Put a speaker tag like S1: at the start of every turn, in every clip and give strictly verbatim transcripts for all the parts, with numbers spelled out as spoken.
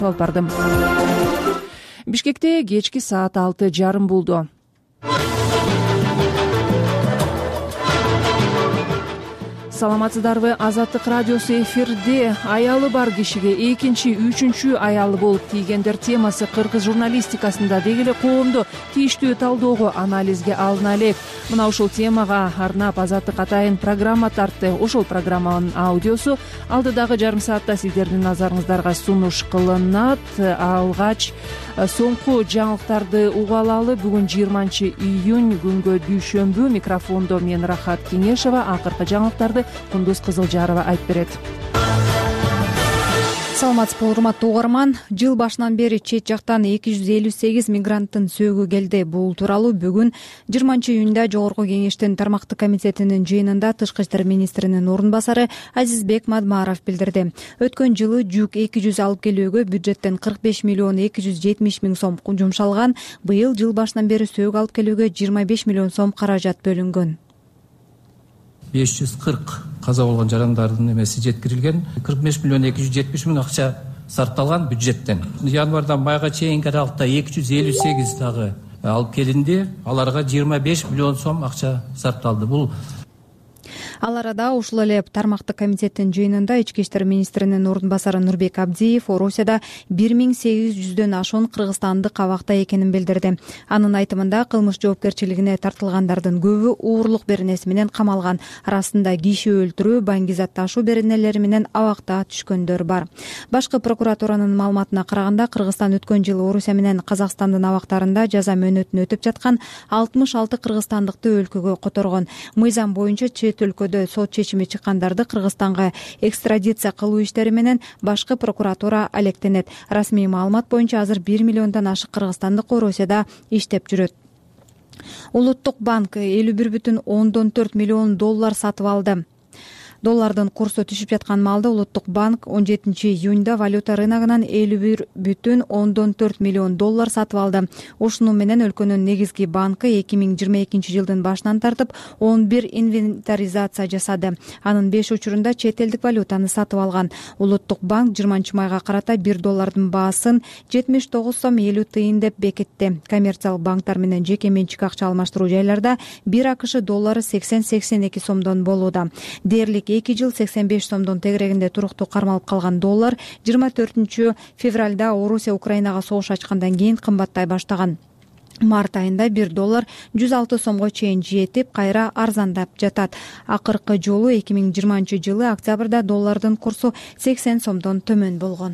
S1: алып бардым. Бишкекте кечки саат алты жарым болду. Саламатсыздарбы? Азаттык радиосу эфирде. Аялы бар кишиге экинчи, үчүнчү аялы болуп тийгендер темасы кыргыз журналистикасында деги эле коомду тийиштүү талоого, анализге алына элек. Мына ушул темага арнап Азаттык атайын программа тартты. Ошол программанын аудиосу алдыдагы жарым саатта сиздердин назарыңыздарга сунуш кылынат. Алгач соңку жаңылыктарды уга алалы. Бүгүн жыйырманчы июнь күнгө дүйшөмбү. Микрофондо мен Рахат Кеңешова. Акыркы жаңылыктарды Кундуз Кызылжарова айтып берет.
S2: Саламатсызбы, урматтуу угарман. Жыл башынан бери чет жактан эки жүз элүү сегиз мигранттын сөөгү келди. Бул тууралуу бүгүн жыйырманчы июнда Жогорку Кеңештин тармактык комитетинин жыйынында Тышкы иштер министринин орун басары Азизбек Мадмаров билдирди. Өткөн жылы жүк эки жүз алып келүүгө бюджеттен кырк беш миллион эки жүз жетимиш миң сом жумшалган. Быйыл жыл башынан бери сөөгү алып келүүгө жыйырма беш миллион сом каражат бөлүнгөн.
S3: беш жүз кырк каза болгон жарандардын эмеси жеткирилген. кырк беш миллион эки жүз жетимиш миң акча сарпталган бюджеттен. Январдан майга чейинки аралыкта эки жүз элүү сегиз дагы алып келинди. Аларга жыйырма беш миллион сом акча сарпталды. Бул
S2: Ал арада ушул эле тармактык комитеттин жыйынында ички иштер министринин орун басары Нурбек Абдиев Орусияда бир миң сегиз жүздөн ашуун кыргызстандык абакта экенин билдирди. Анын айтымында кылмыш жоопкерчилигине тартылгандардын көбү уурлук беренеси менен камалган. Арасында киши өлтүрүү, баңгизат ташуу беренелери менен абакта түшкөндөр бар. Башкы прокуратуранын маалыматына караганда, Кыргызстан өткөн жылы Орусия менен Казакстандын абактарында жаза мөөнөтүн өтүп жаткан алтымыш алты кыргызстандыкты өлкөгө которгон. Мыйзам боюнча чет өлкөдө сот чечими чыккандарды Кыргызстанга экстрадиция кылуу иштери менен башкы прокуратура алектенет. Расмий маалымат боюнча азыр бир миллиондон ашык кыргызстандык Орусияда иштеп жүрөт. Улуттук банк элүү бир бүтүн ондон төрт миллион доллар сатып алды. Доллардын курсу түшүп жаткан маалда Улуттук банк он жетинчи июнда валюта рыногунан элүү бир бүтүн ондон төрт миллион доллар сатып алды. Ушуну менен өлкөнүн негизги банкы эки миң жыйырма экинчи жылдын башынан тартып он бир инвентаризация жасады. Анын беш учурунда чет элдик валютаны сатып алган. Улуттук банк жыйырманчы майга карата бир доллардын баасын жетимиш тогуз сом элүү тыйын деп бекитти. Коммерциялык банктар менен жеке менчик акча алмаштыруу жайларда бир АКШ доллары сексен сексен эки сомдон болууда. Дээрлик эки жыл сексен беш сомдон тегерегинде туруктуу кармалып калган доллар жыйырма төртүнчү февралда Орусия Украинага согуш ачкандан кийин кымбаттай баштаган. Март айында бир доллар жүз алты сомго чейин жетип, кайра арзандап жатат. Акыркы жолу эки миң жыйырманчы жылы октябрда доллардын курсу сексен сомдон төмөн болгон.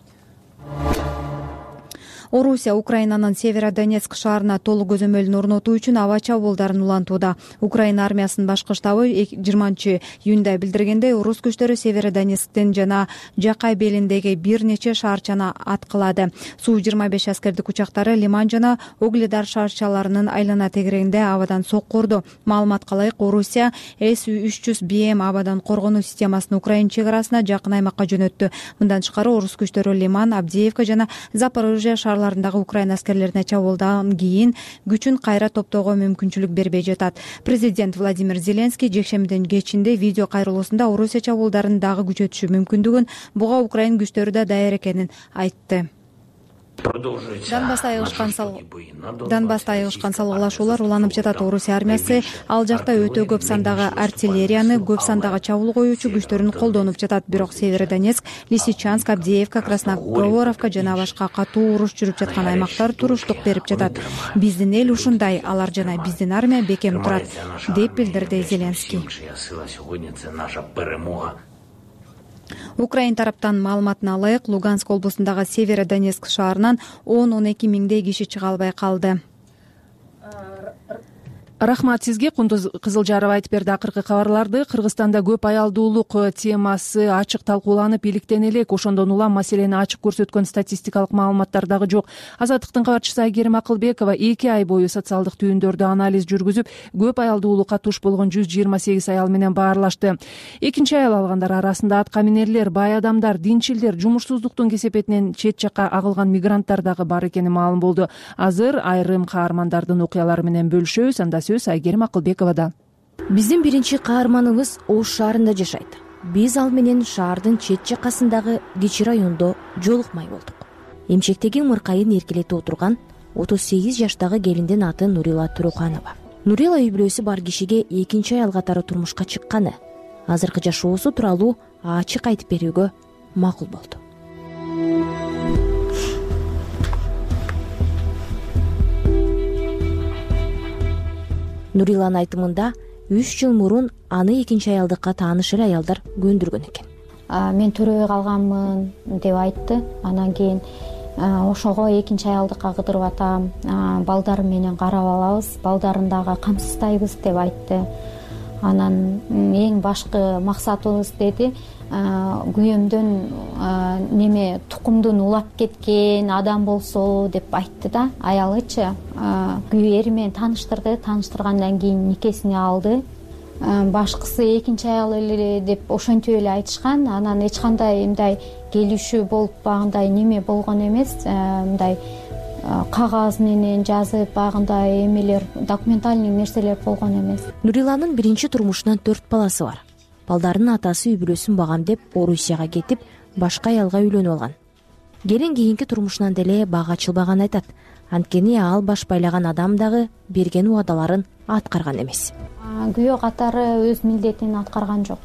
S2: Орусия Украинанын Северодонецк шаарына толук көзөмөлүн орнотуу үчүн аба чабуулдарын улантууда. Украина армиясынын башкы штабы жыйырманчы июнда билдиргендей, орус күчтөрү Северодонецктен жана Жакай белиндеги бир нече шаарчаны аткылады. Су жыйырма беш аскердик учактары Лиман жана Угледар шаарчаларынын айлана тегерегинде абадан сокку урду. Маалыматка ылайык, Орусия эс үч жүз би эм абадан коргонуу системасын Украина чек арасына жакын аймакка жөнөттү. Мындан тышкары орус күчтөрү Лиман, Авдеевка жана Запорожье шаарларындагы Украина аскерлерине чабуулдан кийин күчүн кайра топтоого мүмкүнчүлүк бербей жатат. Президент Владимир Зеленский жекшембидин кечинде видео кайрылуусунда Орусия чабуулдарын дагы күчөтүшү мүмкүндүгүн, буга Украина күчтөрү да даяр экенин айтты. Донбасста айылышкан салгылашуулар уланып жатат. Орусия армиясы ал жакта өтө көп сандагы артиллерияны, көп сандагы чабуул коюучу күчтөрүн колдонуп жатат. Бирок Северодонецк, Лисичанск, Авдеевка, Красногоровка жана башка катуу уруш жүрүп жаткан аймактар туруштук берип жатат. Биздин эл ушундай, алар жана биздин армия бекем турат, деп билдирди Зеленский. Украин тараптан маалыматына ылайык, Луганск облусундагы Северодонецк шаарынан он он эки миңдей киши чыга албай калды.
S1: Рахмат сизге, Кундуз Кызылжарова айтып берди акыркы кабарларды. Кыргызстанда көп аялдуулук темасы ачык талкууланып, иликтен элек ошондон улам маселени ачык көрсөткөн статистикалык маалыматтар дагы жок. Азаттыктын кабарчысы Айгерим Акылбекова эки ай бою социалдык түйүндөрдө анализ жүргүзүп, көп аялдуулукка туш болгон жүз жыйырма сегиз аял менен баарлашты. Экинчи аял алгандар арасында атка минерлер, бай адамдар, динчилдер, жумушсуздуктун кесепетинен чет жакка агылган мигранттар дагы бар экени маалым болду. Азыр айрым каармандардын окуялары менен бөлүшөбүз. Анда сөз Айгерим Акылбековада.
S4: Биздин биринчи каарманыбыз Ош шаарында жашайт. Биз ал менен шаардын чет жаккасындагы кичи райондо жолукмай болдук. эмчектеги мыркайын эркелете отурган отуз сегиз жаштагы келиндин аты Нурила Туруканова. Нурила үй бүлөсү бар кишиге экинчи аял катары турмушка чыкканы, азыркы жашоосу тууралуу ачык айтып берүүгө макул болду. Нуриланын айтымында үч жыл мурун аны экинчи аялдыкка тааныш эле аялдар көндүргөн экен.
S5: Мен төрөбөй калганмын деп айтты. Анан кийин ошого экинчи аялдыкка кыдырып атам, балдарым менен карап алабыз, балдарын дагы камсыздайбыз деп айтты. Анан эң башкы максатыбыз деди, күйөөмдөн неме тукумдун улап кеткен адам болсо деп айтты да, аялычы. Күйөө ери менен тааныштырды, тааныштыргандан кийин никесине алды. Башкысы экинчи аял эле деп ошентип эле айтышкан. Анан эч кандай мындай келишүү болуп багындай неме болгон эмес. Мындай кагаз менен жазып багындай эмелер, документальный нерселер болгон эмес.
S4: Нуриланын биринчи турмушунан төрт баласы бар. Балдарынын атасы үй бүлөсүн багам деп Орусияга кетип, башка аялга үйлөнүп алган. Келин кийинки турмушунан деле бага ачылбаганын айтат. Анткени ал баш байлаган адам дагы берген убадаларын аткарган эмес.
S5: Күйөө катары өз милдетин аткарган жок.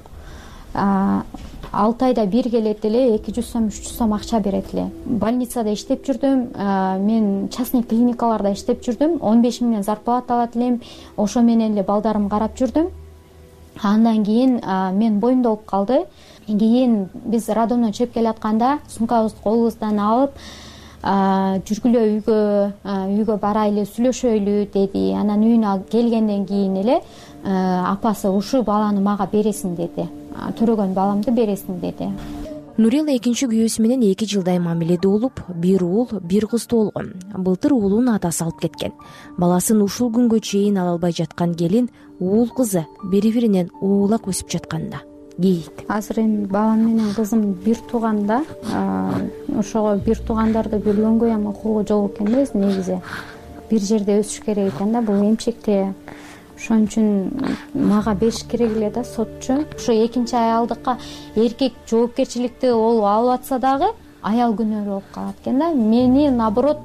S5: алты айда бир келет эле, эки жүз сом, үч жүз сом акча берет эле. Больницада иштеп жүрдүм, мен частный клиникаларда иштеп жүрдүм. он беш миңден зарплата алат элем. Ошо менен эле балдарым карап жүрдүм. Андан кийин мен боюмда болуп калды. Кийин биз роддомдон чыгып келатканда сумкабызды колубуздан алып, жүргүлө үйгө, үйгө барайлы, сүйлөшөйлү деди. Анан үйүнө келгенден кийин эле апасы ушул баланы мага бересиң деди. Төрөгөн баламды бересиң деди.
S4: Нурила экинчи күйөөсү менен эки жылдай мамиледе болуп, бир уул, бир кыз тоолгон. Былтыр уулун атасы алып кеткен. Баласын ушул күнгө чейин ала албай жаткан келин уул кызы бири-биринен уулак өсүп жатканда кейит.
S5: Азыр эми балам менен кызым бир тууганда, ошого бир туугандарды бөлгөнгө эми укугу жок экен да негизи. Бир жерде өсүш керек экен да, бул эмчекте. Ошон үчүн мага бериш керек эле да сотчу. Ошо экинчи аялдыкка эркек жоопкерчиликти ол алып атса дагы аял күнөө болуп калат экен да. Мени наоборот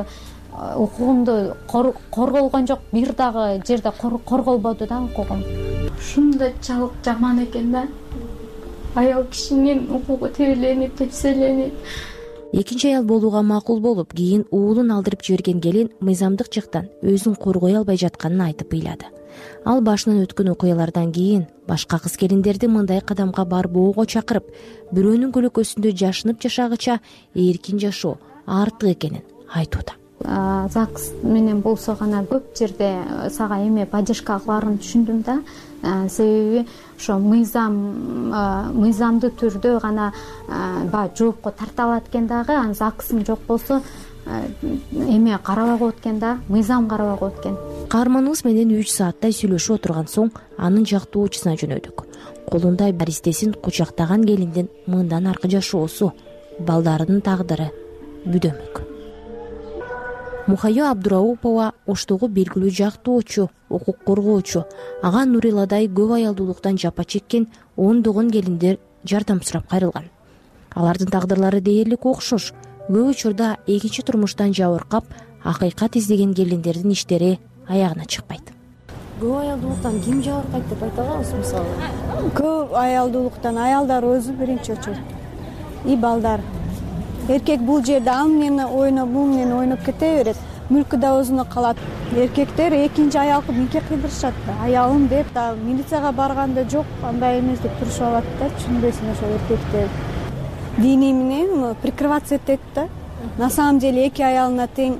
S5: укугумду корголгон жок, бир дагы жерде корголбоду да укугум. Ушундай жалык жаман экен да. Аял кишинин укугу тебеленип, тепселенип.
S4: Экинчи аял болууга макул болуп, кийин уулун алдырып жиберген келин мыйзамдык жактан өзүн коргой албай жатканын айтып ыйлады. Ал башынан өткөн окуялардан кийин башка кыз келиндерди мындай кадамга барбоого чакырып, бирөөнүн көлөкөсүндө жашынып жашагыча эркин жашоо артык экенин айтууда.
S5: ЗАГС менен болсо гана көп жерде сага эме поддержка кыларын түшүндүм да. Себеби ошо мыйзам мыйзамдуу түрдө гана баягы жоопко тарта алат экен дагы, анан ЗАГСың жок болсо эме карабай коет экен да, мыйзам карабай коет экен.
S4: Каарманыбыз менен үч сааттай сүйлөшүп отурган соң анын жактоочусуна жөнөдүк. Колунда баристесин кучактаган келиндин мындан аркы жашоосу, балдарынын тагдыры бүдөмөк. Мухайо Абдураупова оштогу белгилүү жактоочу, укук коргоочу. Ага Нуриладай көп аялдуулуктан жапа чеккен ондогон келиндер жардам сурап кайрылган. Алардын тагдырлары дээрлик окшош. Көп учурда экинчи турмуштан жабыркап, акыйкат издеген келиндердин иштери аягына чыкпайт.
S6: Көп аялдуулуктан ким жабыркайт деп айта алабыз мисалы?
S7: Көп аялдуулуктан аялдар өзү биринчи очурда. И балдар. Эркек бул жерде ал менен ойноп, бул менен ойноп кете берет. Мүлкү да өзүнө калат. Эркектер экинчи аялды миңке кыйдырышат да. Аялым деп да милицияга барганда жок, андай эмес деп турушуп алат да. Түшүнбөйсүң ошо эркектер. Диний менен прикрываться этет да. На самом деле эки аялына тең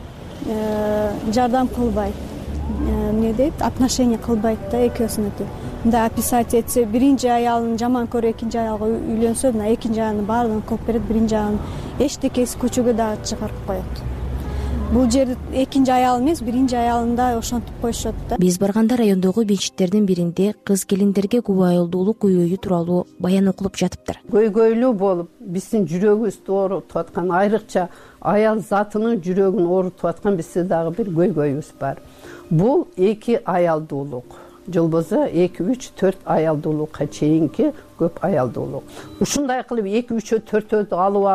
S7: жардам кылбайт. Эмне дейт? Отношение кылбайт да экөөсүнө тең. Мындай описать этсе, биринчи аялын жаман көрүп экинчи аялга үйлөнсө, мына экинчи аялын баардыгын кылып берет, биринчи аялын эчтекеси көчөгө да чыгарып коет. Бул жерде экинчи аял эмес, биринчи аялын да ошентип коюшат да.
S4: Биз барганда райондогу мечиттердин биринде кыз келиндерге көп аялдуулук көйгөйү тууралуу баян окулуп жатыптыр.
S8: Көйгөйлүү болуп, биздин жүрөгүбүздү оорутуп аткан, айрыкча аял затынын жүрөгүн оорутуп аткан бизде дагы бир көйгөйүбүз бар. Бул эки аялдуулук. Жолбозо эки үч төрт аялдуулукка чейинки көп аялдуулук. Ушундай кылып эки үч төртөдү алып алып,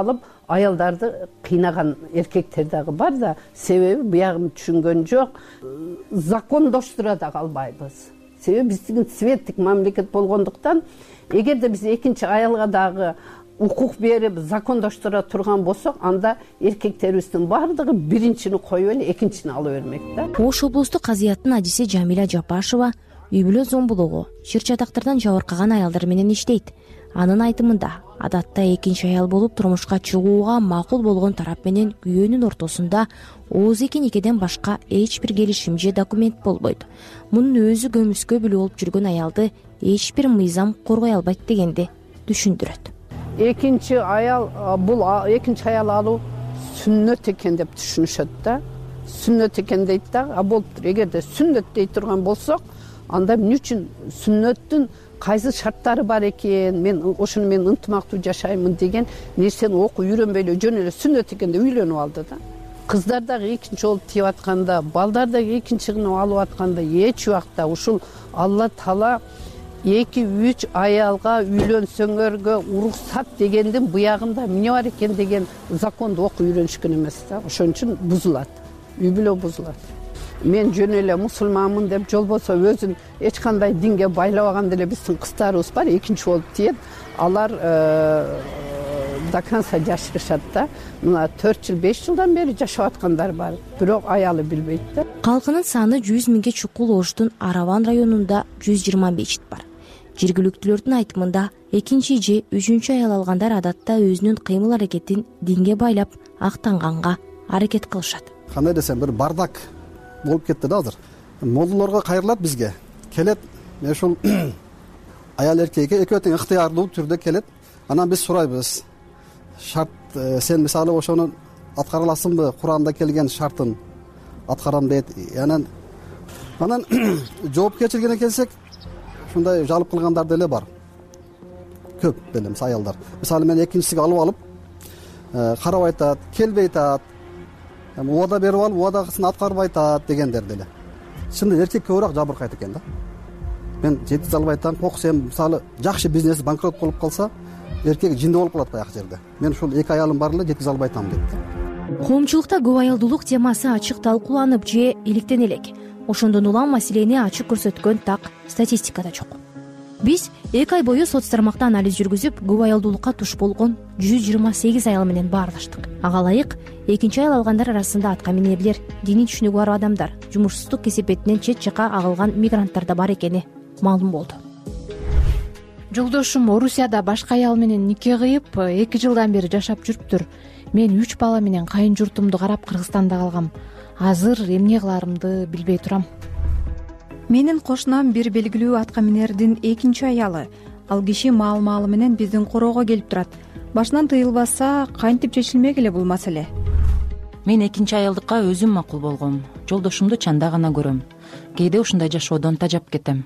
S8: аялдарды кыйнаган эркектер дагы бар да, себеби буягын түшүнгөн жок. Закондоштура дагы албайбыз. Себеби биздин цветтик мамлекет болгондуктан, эгерде биз экинчи аялга дагы укук берип закондоштура турган болсок, анда эркектерибиздин баардыгы биринчини коюп эле экинчини ала бермек да.
S4: Ош облустук казыяттын адиси Жамиля Жапашева үй бүлө зомбулугу, чыр чатактардан жабыркаган аялдар менен иштейт. Анын айтымында, адатта экинчи аял болуп турмушка чыгууга макул болгон тарап менен күйөөнүн ортосунда ооз-эки никеден башка эч бир келишим же документ болбойт. Мунун өзү көмүскө бүлө болуп жүргөн аялды эч бир мыйзам коргой албайт дегенди түшүндүрөт.
S8: Экинчи аял, бул экинчи аял алуу сүннөт экен деп түшүнүшөт да. Сүннөт экен дейт да. А болуптур. Эгерде сүннөт дей турган болсок, анда эмне үчүн сүннөттүн кайсы шарттары бар экен, мен ошону мен ынтымактуу жашаймын деген нерсени окуп үйрөнбөй эле жөн эле сүннөт экен деп үйлөнүп алды да. Кыздар дагы экинчи болуп тийип атканда, балдар дагы экинчи кылып алып атканда эч убакта ушул Алла Таала эки үч аялга үйлөнсөңөргө уруксат дегендин буягында эмне бар экен деген законду окуп үйрөнүшкөн эмес да. Ошон үчүн бузулат. Үй бүлө бузулат. Мен жөн эле мусулманмын деп жолбосо өзүн эч кандай динге байлабаган деле биздин кыздарыбыз бар, экинчи болуп тиет. Алар до конца жашырышат да. Мына төрт жыл, беш жылдан бери жашап аткандар бар, бирок аялы билбейт да.
S4: Калкынын саны жүз миңге чукул Оштун Араван районунда жүз жыйырма мечит бар. Жергиликтүүлөрдүн айтымында, экинчи же үчүнчү аял алгандар адатта өзүнүн кыймыл аракетин динге байлап актанганга аракет кылышат.
S9: Кандай десем, бир бардак болуп кетти да азыр. Молдолорго кайрылат, бизге келет, ушул аял эркекке экөө тең ыктыярдуу түрдө келет. Анан биз сурайбыз. Шарт, сен мисалы ошону аткара аласыңбы? Куранда келген шартын аткарам дейт. Анан анан жоопкерчилигине келсек, ушундай жалып кылгандар деле бар. Көп деле аялдар. Мисалы мен экинчисиге алып алып, карабай атат, келбей атат. Уада берип алып, уадагысын аткарбай атат дегендер деле. Чынында эркек көбүрөөк жабыркайт экен да. Мен жеткизе албай атам, коксем, мисалы жакшы бизнес банкрот болуп калса, эркек жинде болуп калат баягы жерде. Мен ушул эки аялым бар эле, жеткизе албай атам дейт.
S4: Коомчулукта көп аялдуулук темасы ачык талкууланып же иликтен элек. Ошондон улам маселени ачык көрсөткөн так статистикада жок. Биз эки ай бою соц тармакта анализ жүргүзүп, көп аялдуулукка туш болгон жүз жыйырма сегиз аял менен баарлаштык. Ага ылайык экинчи аял алгандар арасында атка минерлер, диний түшүнүгү бар адамдар, жумушсуздук кесепетинен чет жака агылган мигранттар да бар экени маалым болду.
S1: Жолдошум Орусияда башка аял менен нике кыйып, эки жылдан бери жашап жүрүптүр. Мен үч бала менен кайын журтумду карап Кыргызстанда калгам. Азыр эмне кыларымды билбей турам.
S2: Менин кошунам бир белгилүү атка минердин экинчи аялы. Ал киши маал-маалы менен биздин короого келип турат. Башынан тыйылбаса, кантип чечилмек эле бул маселе?
S10: Мен экинчи аялдыкка өзүм макул болгом. Жолдошумду чанда гана көрөм. Кээде ушундай жашоодон тажап кетем.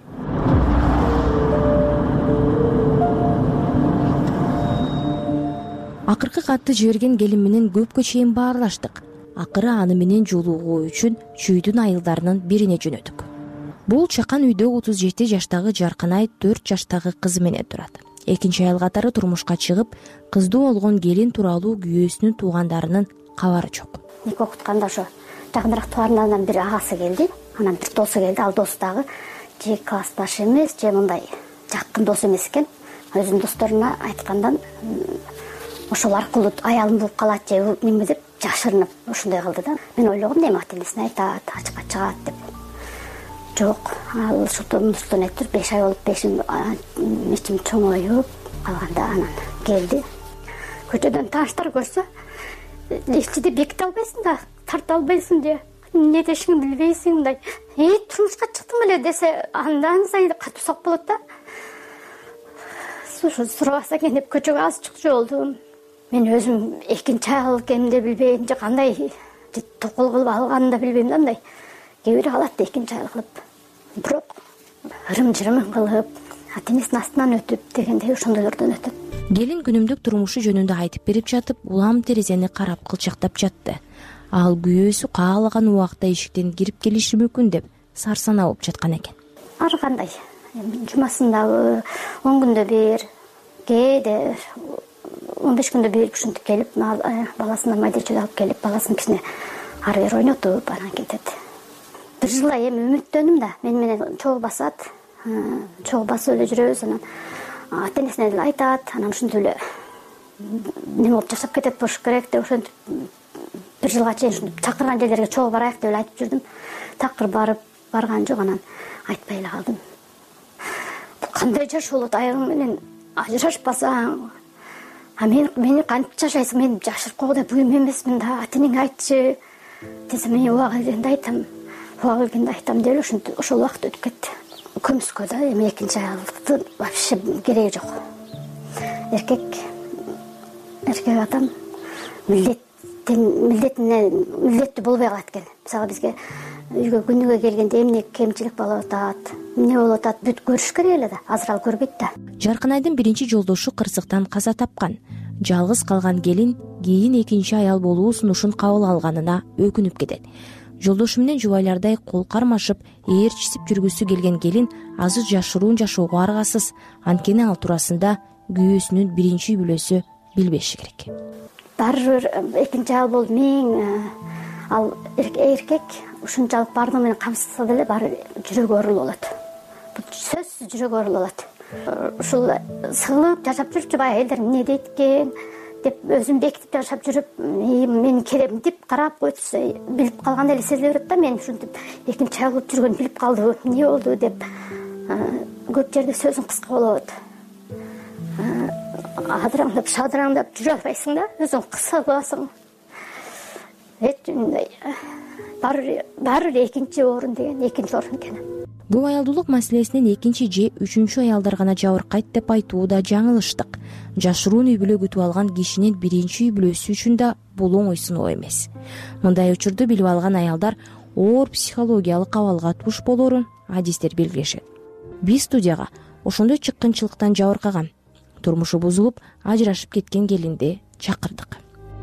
S4: Акыркы катты жиберген келин менен көпкө чейин баарлаштык. Акыры аны менен жолугуу үчүн чүйдүн айылдарынын бирине жөнөдүк. Бул чакан үйдө отуз жети жаштагы Жарканай төрт жаштагы кызы менен турат. Экинчи аял катары турмушка чыгып, кыздуу болгон келин тууралуу күйөөсүнүн туугандарынын кабары жок.
S5: Нике окутканда ошо жакыныраак туугандарынан бир агасы келди, анан бир досу келди. Ал досу дагы же классташ эмес, же мындай жакын дос эмес экен. Өзүнүн досторуна айткандан ошол аркылуу аялым болуп калат же неме деп жашырынып ушундай кылды да. Мен ойлогом, демак тилесин айтат, ачыкка чыгат деп. Жок, ал ушундун үстүнө тур беш ай болуп, бешим ичим чоңоюп калганда анан келди. Көчөдөн тааныштар көрсө, эчиде беките албайсың да, тарта албайсың же, эмне дешиңди билбейсиң мындай. Эй, турмушка чыктым эле десе, андан сайын катуу сок болот да. Сушу сурабаса экен деп көчөгө аз чыкчу болдум. Мен өзүм экинчи аял экенин да билбейм, же кандай токол кылып алганын да билбейм да мындай. Кээ бири калат да экинчи аял кылып. Бирок ырым-жырым кылып, ата-энесинин астынан өтүп дегендей ошондойлордон өтөт.
S4: Келин күнүмдүк турмушу жөнүндө айтып берип жатып, улам терезени карап кылчактап жатты. Ал күйөөсү каалаган убакта эшиктен кирип келиши мүмкүн деп сарсанаа болуп жаткан экен.
S5: Ар кандай, жумасындабы, он күндө бир, кээде он беш күндө бир ушинтип келип баласына майдачыл алып келип баласын кичине ары бери ойнотуп анан кетет. Бир жылда эми үмүттөндүм да мени менен чогуу басат, чогуу басып эле жүрөбүз. Анан ата энесине деле айтат, анан ушинтип эле неме болуп жашап кетет болуш керек деп ошентип бир жылга чейин ушинтип чакырган жерлерге чогуу барайык деп эле айтып жүрдүм. Такыр барып барган жок, анан айтпай эле калдым. Бул кандай жашоо болот, аягың менен ажырашпасаң, а мен мени кантип жашайсың, мен жашырып койгодай буюм эмесмин да, ата энеңе айтчы десе, мен убага келгенде айтам, убага келгенде айтам деп эле ушинтип ошол убакыт өтүп кетти. Көмүскө да эми экинчи аялдын вообще кереги жок. Эркек эркек адам милдетине милдеттүү болбой калат экен. Мисалы бизге үйгө күнүгө келгенде эмне кемчилик болуп атат, эмне болуп атат, бүт көрүш керек эле да, азыр ал көрбөйт да.
S4: Жаркынайдын биринчи жолдошу кырсыктан каза тапкан. Жалгыз калган келин кийин экинчи аял болуу сунушун кабыл алганына өкүнүп кетет. Жолдошу менен жубайлардай кол кармашып, ээрчисип жүргүсү келген келин азыр жашыруун жашоого аргасыз. Анткени ал туурасында күйөөсүнүн биринчи үй бүлөсү билбеши керек.
S5: Баары бир экинчи аял болуп миң ал эркек ушунчалык баардыгы менен камсызса деле баары жүрөгү оорулуу болот. Бул сөзсүз жүрөгү оорулуу болот. Ушул сыгылып жашап жүрүпчү баягы элдер эмне дейт экен деп өзүн бекитип жашап жүрүп, мен керем деп карап койсо билип калгандай эле сезиле берет да. Мен ушинтип экинчи аял болуп жүргөн билип калды, эмне болду деп көп жерде сөзүң кыска болот. Адыраңдап, шадыраңдап жүрө албайсың да, өзүң кыса каласың. Баары эле экинчи орун деген, экинчи орун экен.
S4: Көп аялдуулук маселесинен экинчи же үчүнчү аялдар гана жабыркайт деп айтууда жаңылыштык. Жашыруун үй бүлө күтүп алган кишинин биринчи үй бүлөсү үчүн да бул оңой сыноо эмес. Мындай учурду билип алган аялдар оор психологиялык абалга туш болоорун адистер белгилешет. Биз студияга ошондой чыккынчылыктан жабыркаган, турмушу бузулуп, ажырашып кеткен келинди чакырдык.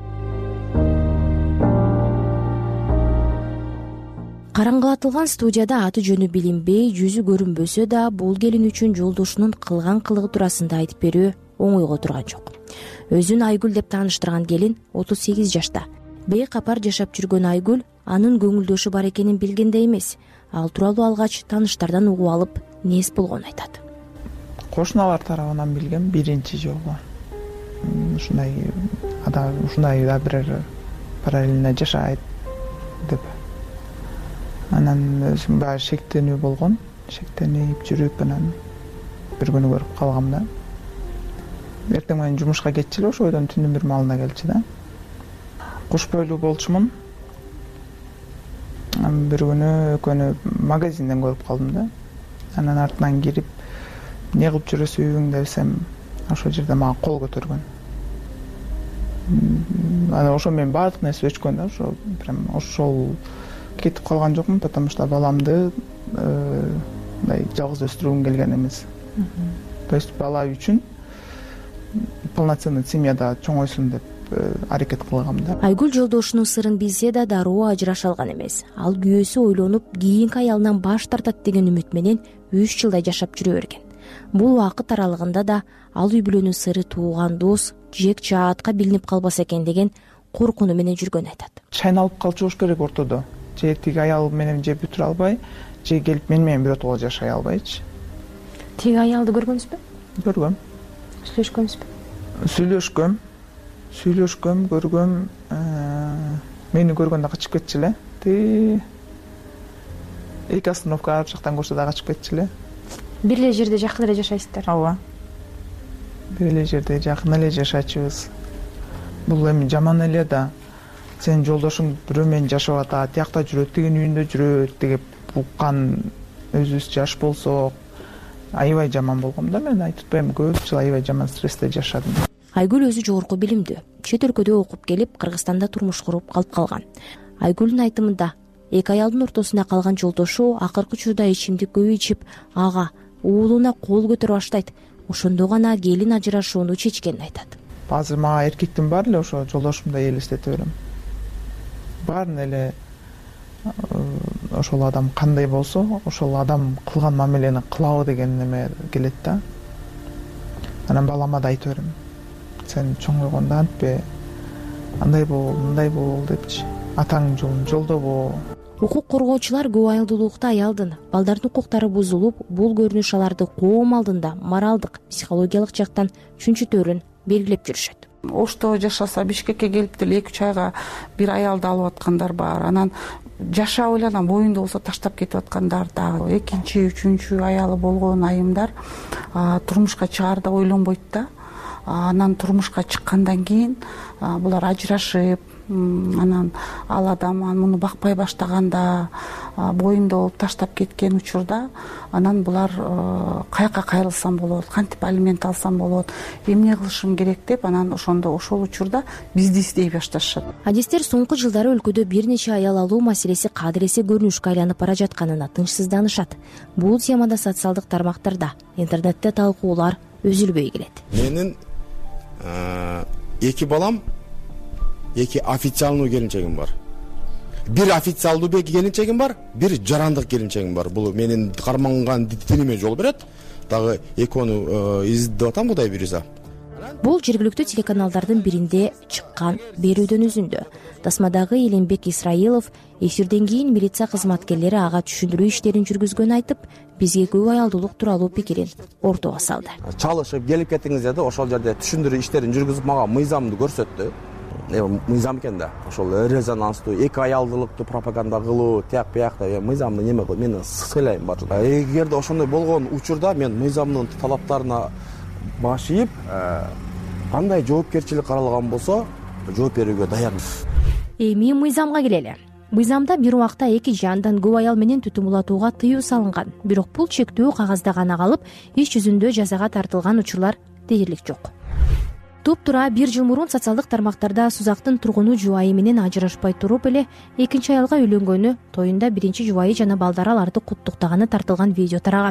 S4: Караңгылатылган студияда аты жөнү билинбей, жүзү көрүнбөсө да, бул келин үчүн жолдошунун кылган кылыгы туурасында айтып берүү оңойго турган жок. Өзүн Айгүл деп тааныштырган келин отуз сегиз жашта. Бейкапар жашап жүргөн Айгүл анын көңүлдөшү бар экенин билген да эмес. Ал тууралуу алгач тааныштардан угуп алып, нес болгонун айтат.
S11: Кошуналар тарабынан билгем биринчи жолу. Ушундай адам ушундай да бир параллельно жашайт деп. Анан өзүм баягы шектенүү болгон, шектенип жүрүп анан бир күнү көрүп калгам да. Эртең менен жумушка кетчү эле, ошо бойдон түндүн бир маалына келчү да. Куш бойлуу болчумун. Бир күнү экөөнү магазинден көрүп калдым да. Анан артынан кирип, эмне кылып жүрөсүң десем, ошол жерде мага кол көтөргөн. Анан ошо мен баардык нерсе өчкөн да, ошо прям ошол кетип калган жокмун, потому что баламды мындай жалгыз өстүргүм келген эмес. То есть бала үчүн полноценный семьяда чоңойсун деп аракет кылгам да.
S4: Айгүл жолдошунун сырын билсе да дароо ажыраша алган эмес. Ал күйөөсү ойлонуп, кийинки аялынан баш тартат деген үмүт менен үч жылдай жашап жүрө берген. Бул убакыт аралыгында да ал үй бүлөнүн сыры тууган дос, жек жаатка билинип калбаса экен деген коркуну менен жүргөнүн айтат.
S11: Чайналып калчу болуш керек ортодо. Же тиги аял менен же бүтүрө албай, же келип мен менен биротоло жашай албайчы.
S6: Тиги аялды көргөнсүзбү?
S11: Көргөм.
S6: Сүйлөшкөнсүзбү?
S11: Сүйлөшкөм. Сүйлөшкөм, көргөм. Мени көргөндө качып кетчү эле. Ти эки остановка ар жактан көрсө да качып кетчү эле.
S6: Бир эле жерде жакын эле жашайсыздар?
S11: Ооба. Бир эле жерде жакын эле жашачубуз. Бул эми жаман эле да. Сен жолдошуң бирөө менен жашап атат, тиякта жүрөт, тигин үйүндө жүрөт деп уккан өзүбүз жаш болсок, аябай жаман болгом да. Мен айтып атпайм, көп жыл аябай жаман стрессте жашадым.
S4: Айгүл өзү жогорку билимдүү, чет өлкөдө окуп келип, Кыргызстанда турмуш куруп калып калган. Айгүлдүн айтымында, эки аялдын ортосунда калган жолдошу акыркы учурда ичимдик көп ичип, ага уулуна кол көтөрө баштайт. Ошондо гана келин ажырашууну чечкенин айтат.
S11: Азыр мага эркектин баары эле ошо жолдошумдай элестете берем. Баарын эле ошол адам кандай болсо, ошол адам кылган мамилени кылабы деген неме келет да. Анан балама да айтып берем. сен чоңойгондо антпе, андай бол, мындай бол депчи, атаңдын жолун жолдобо.
S4: Укук коргоочулар көп айылдуулукта аялдын, балдардын укуктары бузулуп, бул көрүнүш аларды коом алдында моралдык, психологиялык жактан чүнчүтөөрүн белгилеп жүрүшөт.
S12: Ошто жашаса Бишкекке келип деле эки үч айга бир аялды алып аткандар бар. Анан жашап эле анан боюнда болсо таштап кетип аткандар дагы. Экинчи, үчүнчү аялы болгон айымдар турмушка чыгаарда ойлонбойт да. Анан турмушка чыккандан кийин булар ажырашып, анан ал адам муну бакпай баштаганда, боюнда болуп таштап кеткен учурда анан булар каяка кайрылсам болот, кантип алимент алсам болот, эмне кылышым керек деп анан ошондо ошол учурда бизди издей башташат.
S4: Адистер соңку жылдары өлкөдө бир нече аял алуу маселеси кадыресе көрүнүшкө айланып бара жатканына тынчсызданышат. Бул темада социалдык тармактарда, интернетте талкуулар үзүлбөй келет.
S13: Менин эки балам, эки официалдуу келинчегим бар. Бир официалдуу келинчегим бар, бир жарандык келинчегим бар. Бул менин карманган диниме жол берет. Дагы экөөнү издеп атам, Кудай буйруса.
S4: Бул жергиликтүү телеканалдардын биринде чыккан берүүдөн үзүндү. Тасмадагы Элембек Исраилов эфирден кийин милиция кызматкерлери ага түшүндүрүү иштерин жүргүзгөнү айтып, бизге көп айалдуулук тууралуу пикирин ортого салды.
S14: Чалышып келип кетиңиз деди, ошол жерде түшүндүрүү иштерин жүргүзүп мага мыйзамды көрсөттү. Мыйзам экен да, ошол резонанстуу эки аялдуулукту пропаганда кылуу, тияк биякта мыйзамды неме кылып, мени сыйлайм бар. Эгерде ошондой болгон учурда мен мыйзамдын талаптарына баш ийип, кандай жоопкерчилик каралган болсо, жооп берүүгө даярмын.
S4: Эми мыйзамга келели. Мыйзамда бир убакта эки жандан көп аял менен түтүн улатууга тыюу салынган. Бирок бул чектөө кагазда гана калып, иш жүзүндө жазага тартылган учурлар дээрлик жок. Туп-тура бир жыл мурун социалдык тармактарда Сузактын тургуну жубайы менен ажырашпай туруп эле экинчи аялга үйлөнгөнү, тоюнда биринчи жубайы жана балдары аларды куттуктаганы тартылган видео тараган.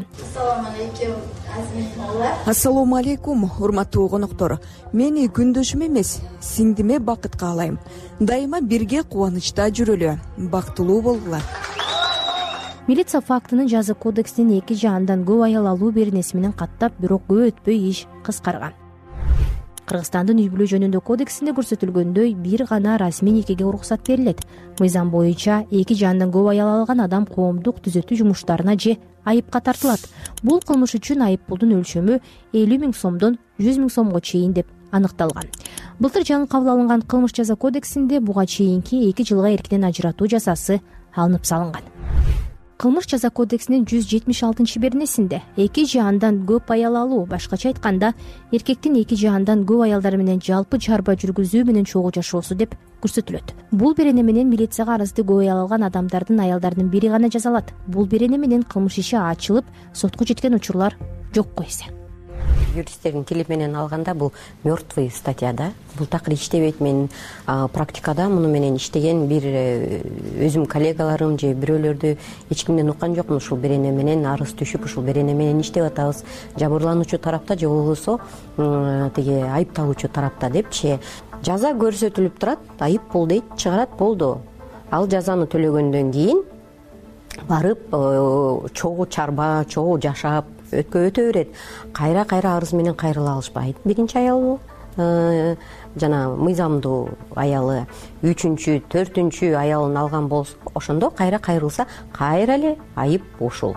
S15: Ассалому алейкум, урматтуу коноктор. Мени күндөшүм эмес, сиңдиме бакыт каалайм. Дайыма бирге кубанычта жүрөлү, бактылуу болгула.
S4: Милиция фактынын жазы кодекстин эки жандан көп аял алуу беренеси менен каттап, бирок көп өтпөй иш кыскарган. Кыргызстандын үй бүлө жөнүндө кодексинде көрсөтүлгөндөй бир гана расмий никеге уруксат берилет. Мыйзам боюнча эки жандан көп аял алган адам коомдук түзөтүү жумуштарына же айыпка тартылат. Бул кылмыш үчүн айып пулдун өлчөмү элүү миң сомдон жүз миң сомго чейин деп аныкталган. Былтыр жаңы кабыл алынган кылмыш жаза кодексинде буга чейинки эки жылга эркинен ажыратуу жазасы алынып салынган. Кылмыш жаза кодексинин жүз жетимиш алтынчы беренесинде эки жандан көп аял алуу, башкача айтканда, эркектин эки жандан көп аялдар менен жалпы чарба жүргүзүү менен чогуу жашоосу деп көрсөтүлөт. Бул берене менен милицияга арызды көп аял алган адамдардын аялдарынын бири гана жазалат. Бул берене менен кылмыш иши ачылып, сотко жеткен учурлар жокко эсе.
S16: Юристтердин тили менен алганда бул мертвый статья да. Бул такыр иштебейт. Мен практикада муну менен иштеген бир өзүм коллегаларым же бирөөлөрдү эч кимден уккан жокмун. Ушул берене менен арыз түшүп, ушул берене менен иштеп атабыз. Жабырлануучу тарапта же болбосо тиги айыпталуучу тарапта депчи. Жаза көрсөтүлүп турат, айып пул дейт, чыгарат, болду. Ал жазаны төлөгөндөн кийин барып чогуу чарба, чогуу жашап өткө өтө берет. Кайра кайра арыз менен кайрыла алышпайт. Биринчи аялы жана мыйзамдуу аялы үчүнчү, төртүнчү аялын алган болсо, ошондо кайра кайрылса, кайра эле айып ушул.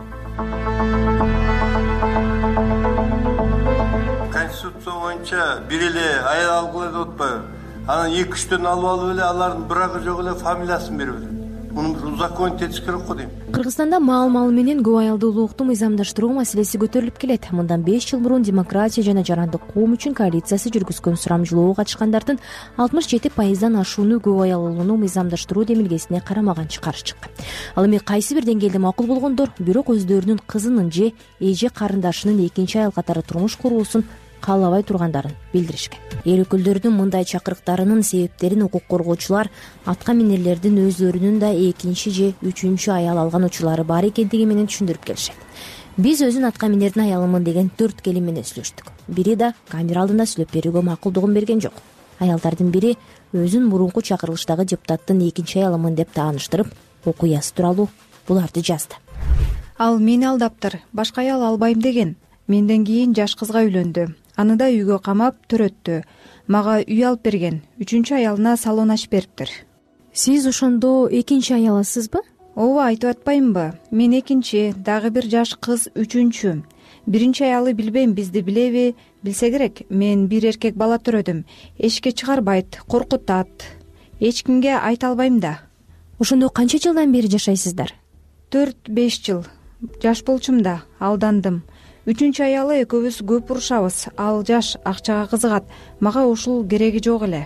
S17: Конституция боюнча бир эле аял алгыла деп атпайбы? Анан эки үчтөн алып алып эле алардын бирагы жок эле фамилиясын берип атат. Муну бир узаконить этиш керек го дейм.
S4: Кыргызстанда маал-мал менен көп аялдуулукту мыйзамдаштыруу маселеси көтөрүлүп келет. Мындан беш жыл мурун демократия жана жарандык коом үчүн коалициясы жүргүзгөн сурамжылоого катышкандардын алтымыш жети пайыздан ашууну көп аяллууну мыйзамдаштыруу демилгесине карамаган чыгарыш чыккан. Ал эми кайсы бир деңгээлде макул болгондор, бирок өздөрүнүн кызынын же эже карындашынын экинчи аял катары турмуш куруусун каалабай тургандарын билдиришкен. Эл өкүлдөрүнүн мындай чакырыктарынын себептерин укук коргоочулар атка минерлердин өздөрүнүн да экинчи же үчүнчү аял алган учурлары бар экендиги менен түшүндүрүп келишет. Биз өзүн атка минердин аялымын деген төрт келин менен сүйлөштүк. Бири да камера алдында сүйлөп берүүгө макулдугун берген жок. Аялдардын бири өзүн мурунку чакырылыштагы депутаттын экинчи аялымын деп тааныштырып, окуясы тууралуу буларды жазды.
S2: Ал мени алдаптыр, башка аял албайм деген. Менден кийин жаш кызга үйлөндү. Аны да үйгө камап төрөттү. мага үй алып берген, үчүнчү аялына салон ачып бериптир.
S4: Сиз ошондо экинчи аялысызбы?
S2: Ооба, айтып атпаймынбы? Мен экинчи, дагы бир жаш кыз үчүнчү. Биринчи аялы билбейм, бизди билеби, билсе керек. Мен бир эркек бала төрөдүм. Эшикке чыгарбайт, коркутат. Эч кимге айта албайм да.
S4: Ошондо канча жылдан бери жашайсыздар?
S2: төрт беш жыл. Жаш болчумун да, алдандым. Үчүнчү аялы экөөбүз көп урушабыз. Ал жаш, акчага кызыгат. Мага ушул кереги жок эле.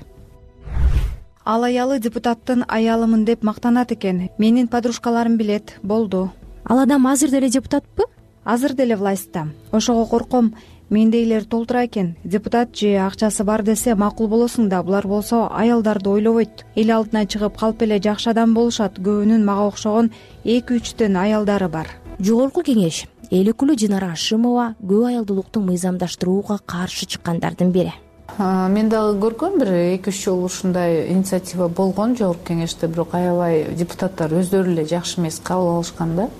S2: Ал аялы депутаттын аялымын деп мактанат экен. Менин подружкаларым билет, болду.
S4: Ал адам азыр деле депутатпы?
S2: Азыр деле властьта. Ошого корком. Мендейлер толтура экен. Депутат же акчасы бар десе макул болосуң да, булар болсо аялдарды ойлобойт. Эл алдына чыгып калп эле жакшы адам болушат. Көбүнүн мага окшогон эки үчтөн аялдары бар.
S4: Жогорку кеңеш эл өкүлү Динара Ашимова көп аялдуулукту мыйзамдаштырууга каршы чыккандардын бири.
S18: Мен дагы көргөм, бир эки үч жыл ушундай инициатива болгон жогорку кеңеште, бирок аябай депутаттар өздөрү эле жакшы эмес кабыл алышкан да.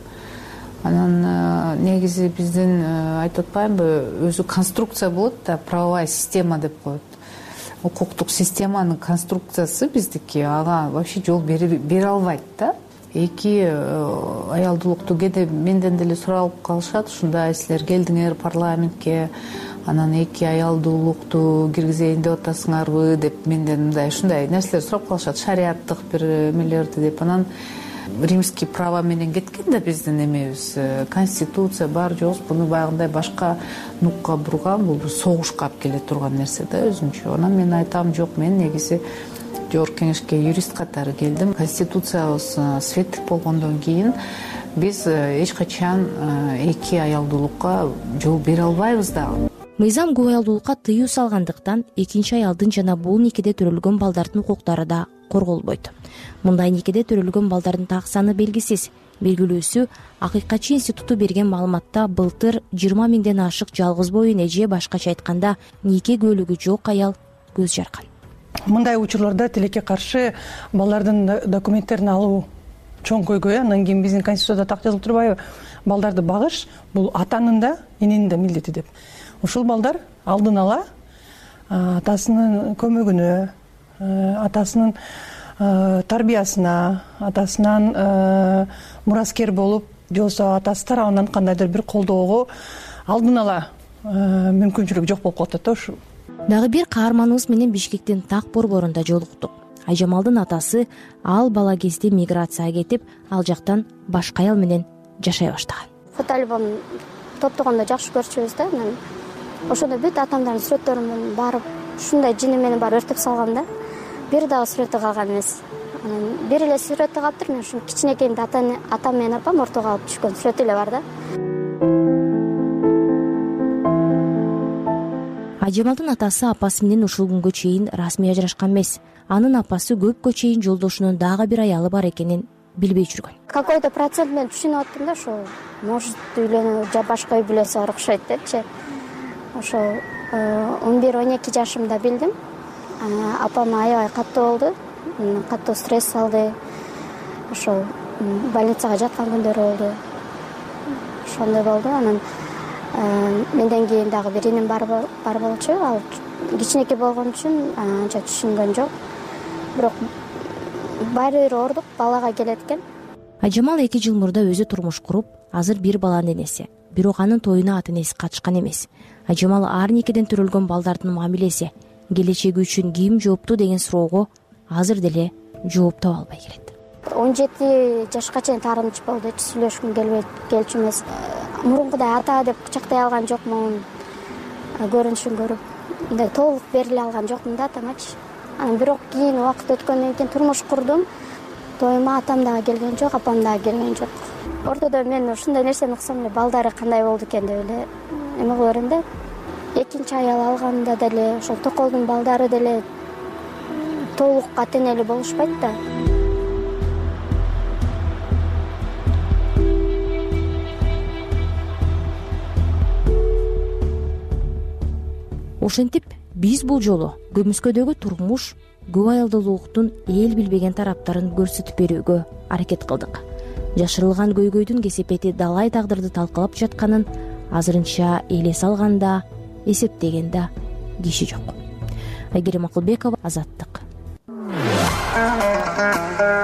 S18: Анан негизи биздин, айтып атпаймынбы, өзү конструкция болот да, правовая система деп коет. Укуктук системанын конструкциясы биздики ага вообще жол бере албайт да. Эки аялдуулукту кээде менден деле суралып калышат, ушундай силер келдиңер парламентке, анан эки аялдуулукту киргизейин деп атасыңарбы деп менден мындай ушундай нерселер сурап калышат, шариаттык бир эмелерди деп. Анан римский право менен кеткен да биздин эмебиз, конституция бар жок, буну баягындай башка нукка бурган, бул согушка алып келе турган нерсе да өзүнчө. Анан мен айтам, жок, мен негизи жогорку кеңешке юрист катары келдим. Конституциябыз светтик болгондон кийин биз эч качан эки аялдуулукка жол бере албайбыз да.
S4: Мыйзам көп аялдуулукка тыюу салгандыктан экинчи аялдын жана бул никеде төрөлгөн балдардын укуктары да корголбойт. Мындай никеде төрөлгөн балдардын так саны белгисиз. Белгилүүсү, Акыйкатчы институту берген маалыматта былтыр жыйырма миңден ашык жалгыз боюн эже, башкача айтканда нике көлүгү жок аял көз жарган.
S19: Мындай учурларда тилекке каршы балдардын документтерин алуу чоң көйгөй. Анан кийин биздин конституцияда так жазылып турбайбы? Балдарды багыш бул атанын да, эненин да милдети деп. Ушул балдар алдын ала атасынын көмөгүнө, атасынын тарбиясына, атасынан мураскер болуп, же болбосо атасы тарабынан кандайдыр бир колдоого алдын ала мүмкүнчүлүк жок болуп калат да ушул.
S4: Дагы бир каарманыбыз менен Бишкектин так борборунда жолуктук. Айжамалдын атасы ал бала кезде миграцияга кетип, ал жактан башка аял менен жашай баштаган.
S5: Фотоальбом топтогондо жакшы көрчүбүз да. Мен ошондо бүт атамдардын сүрөттөрүн барып, ушундай жини менен барып өртөп салгам да. Бир дагы сүрөтү калган эмес. Анан бир эле сүрөтү калыптыр. Мен ушу кичинекейинде атам менен апам ортого алып түшкөн сүрөтү эле бар да.
S4: Айжамалдын атасы апасы менен ушул күнгө чейин расмий ажырашкан эмес. Анын апасы көпкө чейин жолдошунун дагы бир аялы бар экенин билбей жүргөн.
S5: Какой-то процент мен түшүнүп аттым да, ошо может үйлөнүү же башка үй бүлөсү бар окшойт депчи. Ошо он бир он эки жашымда билдим. Апам аябай каттуу болду, каттуу стресс алды. Ошо больницага жаткан күндөрү болду. Ошондой болду. Анан менден кийин дагы бир иним бар болчу. Ал кичинекей болгон үчүн анча түшүнгөн жок. Бирок баары бир ордук балага келет экен.
S4: Айжамал эки жыл мурда өзү турмуш куруп, азыр бир баланын энеси. Бирок анын тоюна ата энеси катышкан эмес. Айжамал ар никеден төрөлгөн балдардын мамилеси, келечеги үчүн ким жооптуу деген суроого азыр деле жооп таба албай келет.
S5: он жети жашка чейин таарынч болду, сүйлөшкүм келбейт, келчү эмес. Мурункудай ата деп кучактай алган жокмун. Көрүнүшүн көрүп, мындай толук бериле алган жокмун да атамачы. Анан бирок кийин убакыт өткөндөн кийин турмуш курдум. Тоюма атам дагы келген жок, апам дагы келген жок. Ортодо мен ушундай нерсени уксам эле балдары кандай болду экен деп эле эме кыла берем да. Экинчи аял алганда деле ошол токолдун балдары деле толук ата энели болушпайт да.
S4: Ошентип биз бул жолу көмүскөдөгү турмуш көп аялдуулуктун эл билбеген тараптарын көрсөтүп берүүгө аракет кылдык. Жашырылган көйгөйдүн кесепети далай тагдырды талкалап жатканын азырынча эле салганда, эсептегенде киши жок. айгерим акылбекова, Азаттык.